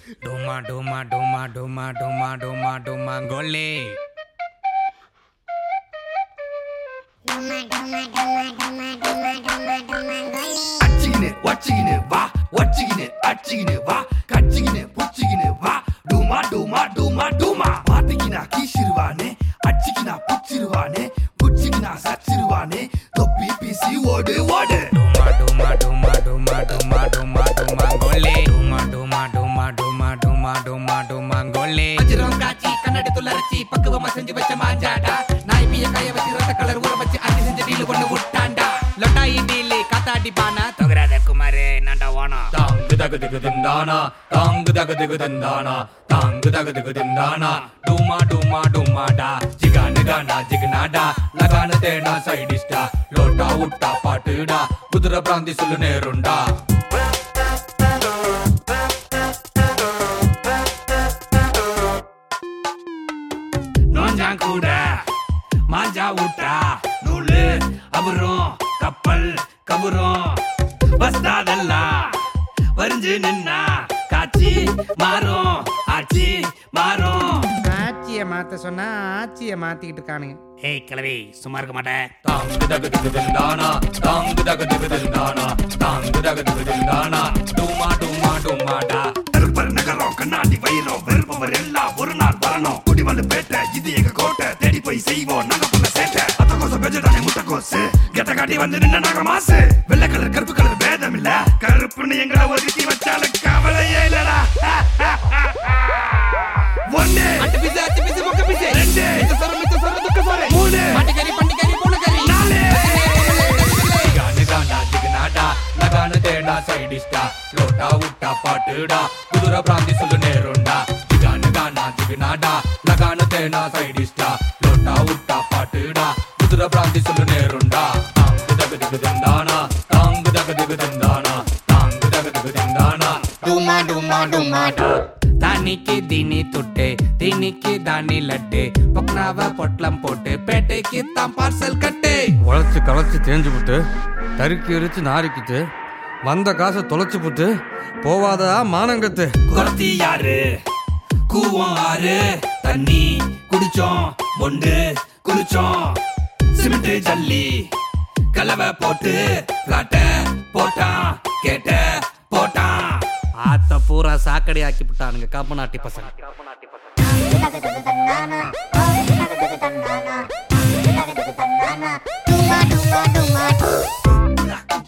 Duma duma duma duma duma duma duma gole. அச்சிகினு வச்சிகினு வா வச்சிகினு அச்சிகினு வா கச்சிகினு புச்சிகினு வா டூமா டூமா டூமா டூமா பாட்டிக்கினா கீசிருவானே அச்சிக்கினா புச்சிருவானே புச்சிக்கினா சச்சிருவானே தொப்பி பீசி ஓடு ஓடு Duma duma duma duma duma duma gole. Duma duma duma duma duma duma duma gole. அஜிரம் காட்சி கண்ணாடி துள்ளரச்சி பக்குவமா செஞ்சு வச்ச மாஞ்சாடா நாய் பிய காய வச்சு ரத்த கலர் ஊற வச்சு அடி செஞ்ச டீல் கொண்டு விட்டாண்டா லொட்டாயி டீல் காத்தாடி பானா தொகராத குமாரே நண்டா வானா. தாங்கு தகு திகு திந்தானா தாங்கு தகு திகு திந்தானா தாங்கு தகு திகு திந்தானா டூமா டூமா டூமாடா ஜிகானு கானா ஜிகனாடா லகான தேனா சைடிஸ்டா லோட்டா உட்டா பாட்டுடா குதிரை பிராந்தி சொல்லு நேருண்டா நோஞ்சான் கூட மாஞ்சா ஊட்டா நூலு அவரும் கப்பல் கவுரும் வஸ்தாதெல்லாம் வரிஞ்சு நின்னா காட்சி மாறும் ஆட்சி மாறும் ஆட்சியை மாத்த சொன்னா ஆட்சியை மாத்திக்கிட்டு இருக்கானுங்க. ஏய் கிளவி சும்மா இருக்க மாட்டேன். தாங்கு தகு திகு திந்தானா தாங்கு தகு திகு திந்தானா தாங்கு தகு திகு திந்தானா டூமா டூமா டூமாடா திருப்பர் நகரம் கண்ணாடி வைரம் வெறுப்பவர் எல்லாம் ஒரு நாள் வரணும் குடிமல்லு பேட்டை இது எங்க கோட்டை தேடி போய் செய்வோம் நாங்க பண்ண சேட்டை அத்த கோசம் பெஜடானே முட்டை கோசு கெட்ட காட்டி வந்து நின்ன நாங்க மாசு வெள்ளை கலர் கருப்பு கலர் பேதம் இல்ல கருப்புன்னு எங்களை ஒதுக்கி வச்சாலும் கவலையே இல்லடா ஒண்ணு அட்டு பிசு மொக்க பிசு ரெண்டு மித்த சொர துக்க சொர மூணு மாட்டுக்கறி பண்டிகறி பூனைக்கறி நாலு ஜிகானு கானா ஜிகனாடா லகான தேனா சைடிஸ்டா லோட்டா உட்டா பாட்டுடா குதிரை பிராந்தி சொல்லு நேருண்டா ஜிகானு கானா ஜிகனாடா லகான தேனா சைடிஸ்டா லோட்டா உட்டா பாட்டுடா குதிரை பிராந்தி சொல்லு நேருண்டா தாங்கு தகு திகு திந்தானா தாங்கு தகு திகு திந்தானா தாங்கு தகு திகு திந்தானா டுமா டுமா டுமாடா தானிக்கு தீனி துட்டு தீனிக்கு தானி லட்டு பொக்னாவ பொட்லம் போட்டு பேட்டைக்கு தான் பார்சல் கட்டு. உழைச்சி களைச்சி தேஞ்சு புட்டு தருக்கி எரிச்சு நாரிக்கிட்டு வந்த காசை தொலைச்சு புட்டு போவாதா மானங்கத்து. குளத்தி யாரு கூவம் ஆறு தண்ணி குடிச்சோம் மொண்டு குளிச்சோம் சிமெண்ட் ஜல்லி கலவை போட்டு பிளாட்ட போட்டான் கேட்ட போட்டான் ஆத்த பூரா சாக்கடை ஆக்கி விட்டானுங்க காப்பநாட்டி பசங்க. Duma duma duma